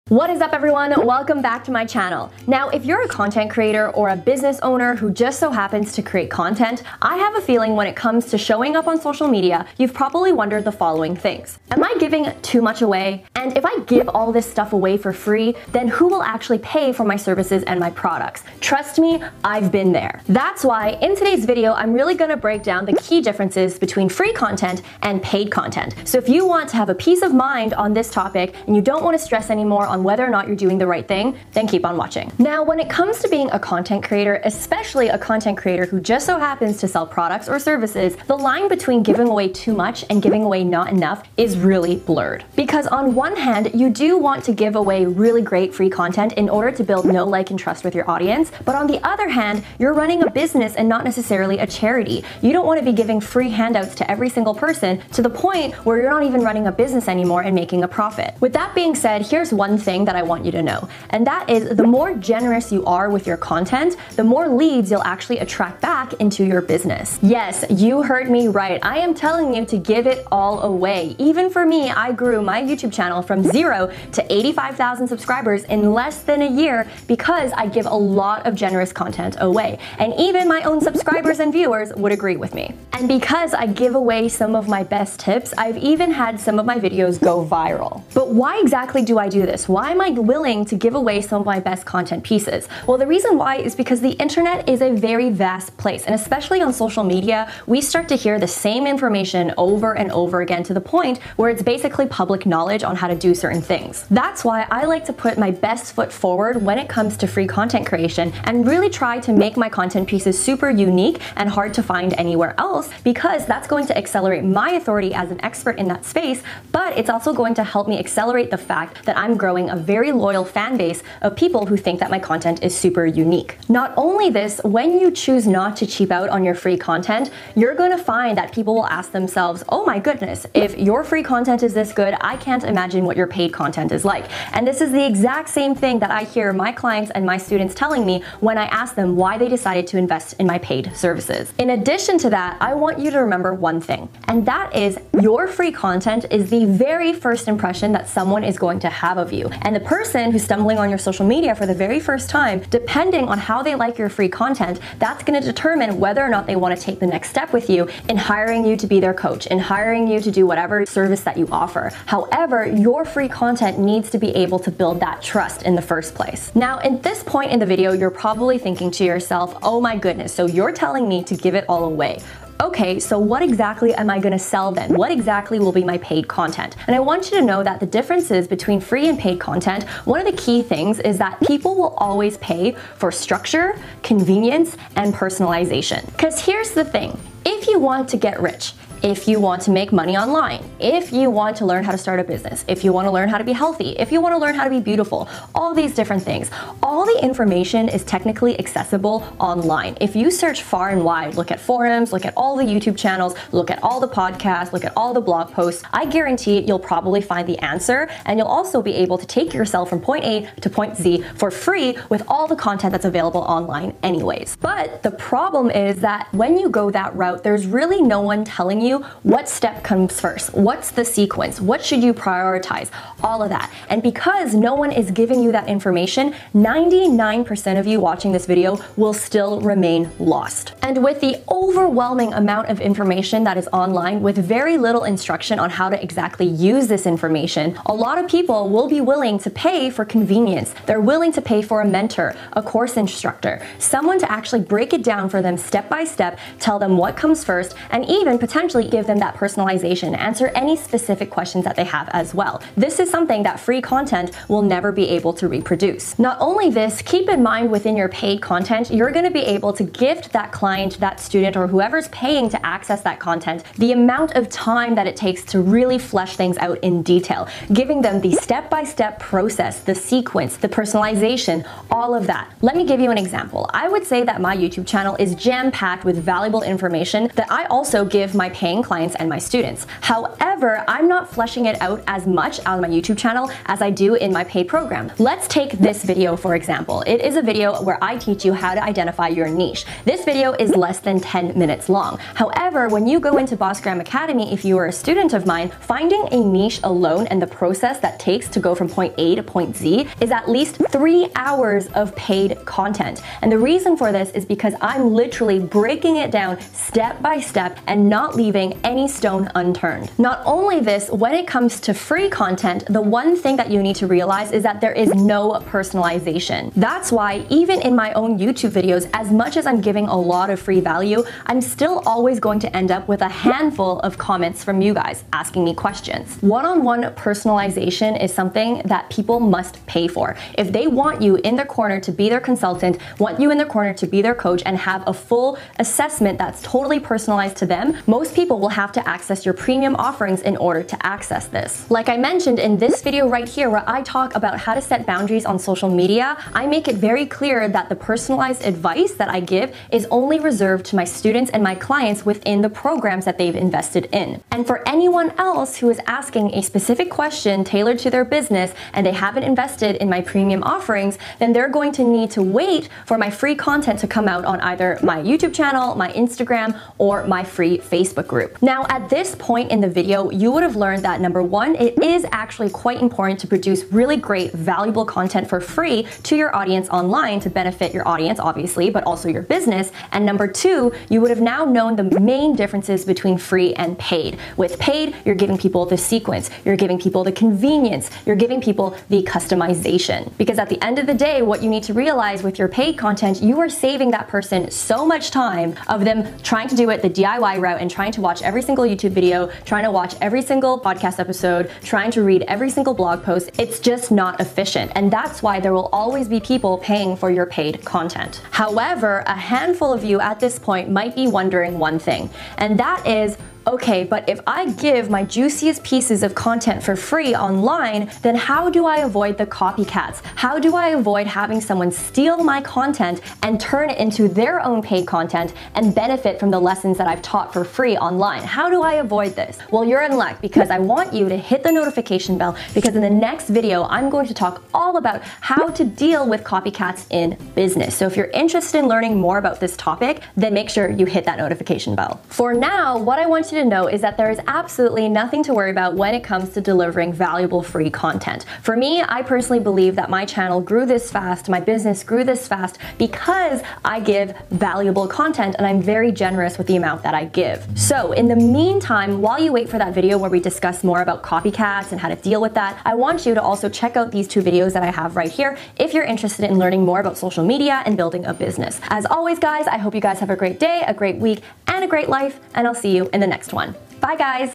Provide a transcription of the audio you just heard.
What is up, everyone? Welcome back to my channel. Now, if you're a content creator or a business owner who just so happens to create content, I have a feeling when it comes to showing up on social media, you've probably wondered the following things. Am I giving too much away? And if I give all this stuff away for free, then who will actually pay for my services and my products? Trust me, I've been there. That's why in today's video, I'm really gonna break down the key differences between free content and paid content. So if you want to have a peace of mind on this topic and you don't want to stress anymore on whether or not you're doing the right thing, then keep on watching. Now, when it comes to being a content creator, especially a content creator who just so happens to sell products or services, the line between giving away too much and giving away not enough is really blurred. Because on one hand, you do want to give away really great free content in order to build know, like, and trust with your audience, but on the other hand, you're running a business and not necessarily a charity. You don't want to be giving free handouts to every single person to the point where you're not even running a business anymore and making a profit. With that being said, here's one thing that I want you to know, and that is the more generous you are with your content, the more leads you'll actually attract back into your business. Yes, you heard me right. I am telling you to give it all away. Even for me, I grew my YouTube channel from 0 to 85,000 subscribers in less than a year because I give a lot of generous content away. And even my own subscribers and viewers would agree with me. And because I give away some of my best tips, I've even had some of my videos go viral. But why exactly do I do this? Why am I willing to give away some of my best content pieces? Well, the reason why is because the internet is a very vast place, and especially on social media, we start to hear the same information over and over again to the point where it's basically public knowledge on how to do certain things. That's why I like to put my best foot forward when it comes to free content creation and really try to make my content pieces super unique and hard to find anywhere else, because that's going to accelerate my authority as an expert in that space, but it's also going to help me accelerate the fact that I'm growing a very loyal fan base of people who think that my content is super unique. Not only this, when you choose not to cheap out on your free content, you're going to find that people will ask themselves, oh my goodness, if your free content is this good, I can't imagine what your paid content is like. And this is the exact same thing that I hear my clients and my students telling me when I ask them why they decided to invest in my paid services. In addition to that, I want you to remember one thing, and that is your free content is the very first impression that someone is going to have of you. And the person who's stumbling on your social media for the very first time, depending on how they like your free content, that's going to determine whether or not they want to take the next step with you in hiring you to be their coach, in hiring you to do whatever service that you offer. However, your free content needs to be able to build that trust in the first place. Now, at this point in the video, you're probably thinking to yourself, oh my goodness, so you're telling me to give it all away. Okay, so what exactly am I gonna sell then? What exactly will be my paid content? And I want you to know that the differences between free and paid content, one of the key things is that people will always pay for structure, convenience, and personalization. Because here's the thing, if you want to get rich, if you want to make money online, if you want to learn how to start a business, if you want to learn how to be healthy, if you want to learn how to be beautiful, all these different things, all the information is technically accessible online. If you search far and wide, look at forums, look at all the YouTube channels, look at all the podcasts, look at all the blog posts, I guarantee you'll probably find the answer, and you'll also be able to take yourself from point A to point Z for free with all the content that's available online anyways. But the problem is that when you go that route, there's really no one telling you what step comes first, what's the sequence, what should you prioritize, all of that. And because no one is giving you that information, 99% of you watching this video will still remain lost. And with the overwhelming amount of information that is online with very little instruction on how to exactly use this information, a lot of people will be willing to pay for convenience. They're willing to pay for a mentor, a course instructor, someone to actually break it down for them step by step, tell them what comes first, and even potentially give them that personalization, answer any specific questions that they have as well. This is something that free content will never be able to reproduce. Not only this, keep in mind within your paid content, you're going to be able to gift that client, that student, or whoever's paying to access that content the amount of time that it takes to really flesh things out in detail, giving them the step-by-step process, the sequence, the personalization, all of that. Let me give you an example. I would say that my YouTube channel is jam-packed with valuable information that I also give my paying clients and my students. However, I'm not fleshing it out as much on my YouTube channel as I do in my paid program. Let's take this video for example. It is a video where I teach you how to identify your niche. This video is less than 10 minutes long. However, when you go into Bossgram Academy, if you are a student of mine, finding a niche alone and the process that takes to go from point A to point Z is at least 3 hours of paid content. And the reason for this is because I'm literally breaking it down step by step and not leaving any stone unturned. Not only this, when it comes to free content, the one thing that you need to realize is that there is no personalization. That's why even in my own YouTube videos, as much as I'm giving a lot of free value, I'm still always going to end up with a handful of comments from you guys asking me questions. One-on-one personalization is something that people must pay for. If they want you in their corner to be their consultant, want you in their corner to be their coach, and have a full assessment that's totally personalized to them, most people will have to access your premium offerings in order to access this. Like I mentioned in this video right here where I talk about how to set boundaries on social media, I make it very clear that the personalized advice that I give is only reserved to my students and my clients within the programs that they've invested in. And for anyone else who is asking a specific question tailored to their business and they haven't invested in my premium offerings, then they're going to need to wait for my free content to come out on either my YouTube channel, my Instagram, or my free Facebook group. Now, at this point in the video, you would have learned that number one, it is actually quite important to produce really great, valuable content for free to your audience online to benefit your audience, obviously, but also your business. And number two, you would have now known the main differences between free and paid. With paid, you're giving people the sequence, you're giving people the convenience, you're giving people the customization. Because at the end of the day, what you need to realize with your paid content, you are saving that person so much time of them trying to do it the DIY route and trying to watch every single YouTube video, trying to watch every single podcast episode, trying to read every single blog post. It's just not efficient. And that's why there will always be people paying for your paid content. However, a handful of you at this point might be wondering one thing, and that is, okay, but if I give my juiciest pieces of content for free online, then how do I avoid the copycats? How do I avoid having someone steal my content and turn it into their own paid content and benefit from the lessons that I've taught for free online? How do I avoid this? Well, you're in luck because I want you to hit the notification bell, because in the next video, I'm going to talk all about how to deal with copycats in business. So if you're interested in learning more about this topic, then make sure you hit that notification bell. For now, what I want you to know is that there is absolutely nothing to worry about when it comes to delivering valuable free content. For me, I personally believe that my channel grew this fast, my business grew this fast because I give valuable content and I'm very generous with the amount that I give. So in the meantime, while you wait for that video where we discuss more about copycats and how to deal with that, I want you to also check out these two videos that I have right here if you're interested in learning more about social media and building a business. As always, guys, I hope you guys have a great day, a great week, and a great life, and I'll see you in the next one. Bye, guys.